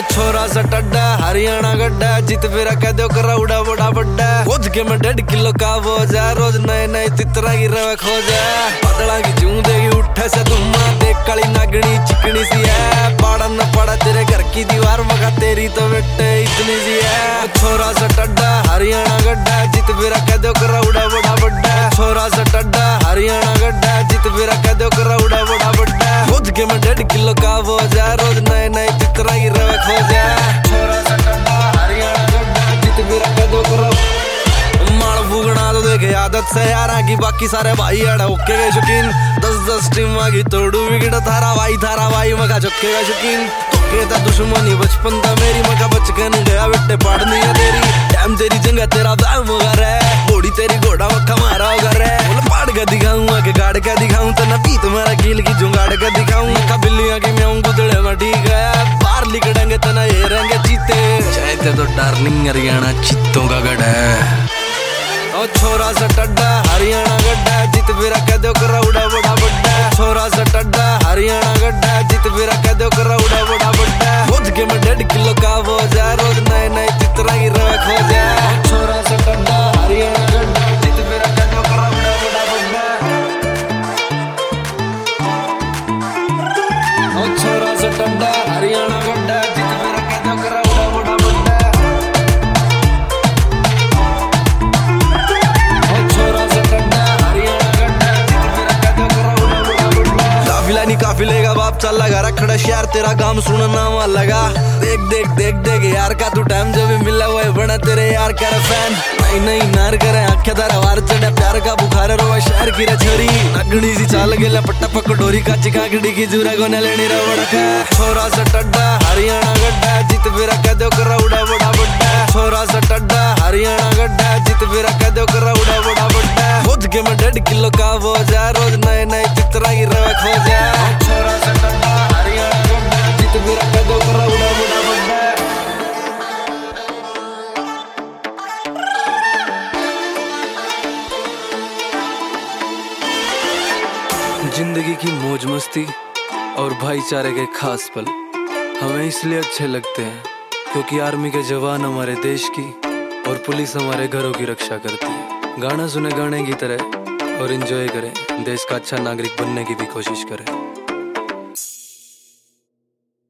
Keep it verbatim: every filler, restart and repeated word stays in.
छोरा सा टड्डा हरियाणा गड्ढा जित मेरा कह दो कराउडा बड़ा बड्डा खोज के मैं डेढ़ किलो का बोझा रोज नए नए तितरा की रवा खोजा पतला की जूं देगी उठे से तुम्मा देख काली नागनी चिकनी सी है पाड़ा न पड़ा तेरे घर की दीवार मगा तेरी तो बेटे इतनी सी है छोरा सा टड्डा हरियाणा गड्ढा जित मेरा कह दो कराउडा बड़ा बड्डा छोरा सा टड्डा हरियाणा गड्ढा जित मेरा कह दो कराउडा बड़ा बड्डा खोज के मैं डेढ़ किलो का बोझा रोज नए नए तितरा की रवा खोजा छोरा सा टड्डा हरियाणा गड्ढा जित मेरा कह दो कराउडा माल भूगना तो देखे आदत से यारा की बाकी सारे भाई अड़ा ओके गए शौकीन दस दस टीम की तोड़ू विकेट थारा भाई थारा भाई मगा चुके गए शौकीन तोके था दुश्मनी बचपन था मेरी मगा बच के नहीं गया बेटे पाड़नी है तेरी टाइम तेरी जंगा तेरा दाम घर है घोड़ी तेरी घोड़ा मक्खा मारा घर है पाड़ के दिखाऊं आगे गाड़ के दिखाऊं तो नबी तुम्हारा कील की जुगाड़ के दिखाऊं मक्खा बिल्लियां की मैं गुदड़े में ठीक है बाहर लिकड़ेंगे तना ये रहेंगे चीते चाहते तो डार्लिंग हरियाणा चित्तों का गढ़ है ओ छोरा सा टड्डा हरियाणा गड्ढा जित मेरा कह दो कराउडा बड़ा बड्डा छोरा सा टड्डा हरियाणा गड्ढा जित मेरा कह दो कराउडा बड़ा बड्डा खोज के मैं डेढ़ किलो का बोझा रोज नए नए चित्रा की रवा खोजा छोरा सा टड्डा हरियाणा गड्ढा जित मेरा कह दो कराउडा बड़ा बड्डा ओ छोरा सा टड्डा हरियाणा गड्ढा जित मेरा कह दो कराउडा बड़ा बड्डा काफिले का बाप चल लगा रखड़ा शहर तेरा काम सुना नाम लगा देख देख देख देख यार का तू टाइम जो भी मिला वो बना तेरे यार का फैन नहीं नहीं नार करे आंखें तारा वार चढ़ा प्यार का बुखार रोवा शहर की रछोरी नगड़ी सी चाल गेला पट्टा पक डोरी का चिकाकड़ी की जुरा को न लेनी रवड़ का छोरा सा टड्डा हरियाणा गड्ढा जित मेरा कह दो कराउडा बड़ा बड्डा छोरा सा टड्डा हरियाणा गड्ढा जित मेरा कह दो कराउडा बड़ा बड्डा खोज के मैं डेढ़ किलो का बोझा रोज नए नए चित्रा की रवा खोजा छोरा सा टड्डा हरियाणा गड्ढा जित मेरा कह दो कराउडा बड़ा बड्डा जिंदगी की मौज मस्ती और भाईचारे के खास पल हमें इसलिए अच्छे लगते हैं क्योंकि आर्मी के जवान हमारे देश की और पुलिस हमारे घरों की रक्षा करती है। गाना सुने गाने की तरह और एंजॉय करें, देश का अच्छा नागरिक बनने की भी कोशिश करें।